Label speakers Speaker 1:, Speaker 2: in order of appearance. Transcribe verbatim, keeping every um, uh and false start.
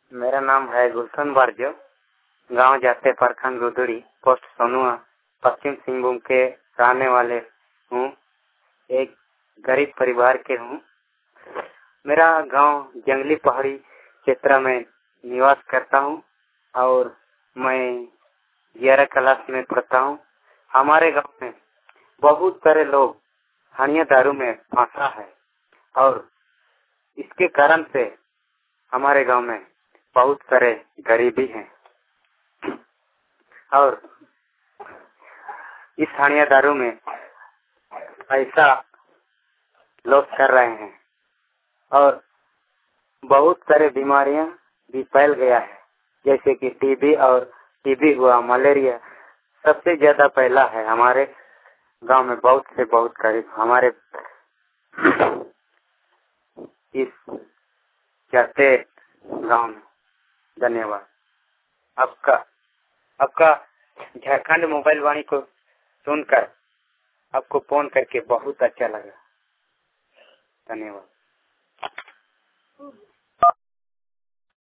Speaker 1: मेरा नाम है गुलशन बारजो। गांव जाते प्रखंड रुदड़ी, पोस्ट सोनुआ, पश्चिम सिंहभूम के रहने वाले हूँ। एक गरीब परिवार के हूँ। मेरा गांव जंगली पहाड़ी क्षेत्र में निवास करता हूँ और मैं ग्यारह क्लास में पढ़ता हूँ। हमारे गांव में बहुत सारे लोग हनिया दारू में फंसा है और इसके कारण से हमारे गांव में बहुत सारे गरीबी हैं और इस हनिया दारू में पैसा लॉस कर रहे हैं और बहुत सारे बीमारियां भी फैल गया है, जैसे कि टीबी और टीबी हुआ, मलेरिया सबसे ज्यादा फैला है हमारे गांव में। बहुत से बहुत गरीब हमारे इस जाते गांव में। धन्यवाद। आपका आपका झारखंड मोबाइल वाणी को सुनकर आपको फोन करके बहुत अच्छा लगा। धन्यवाद।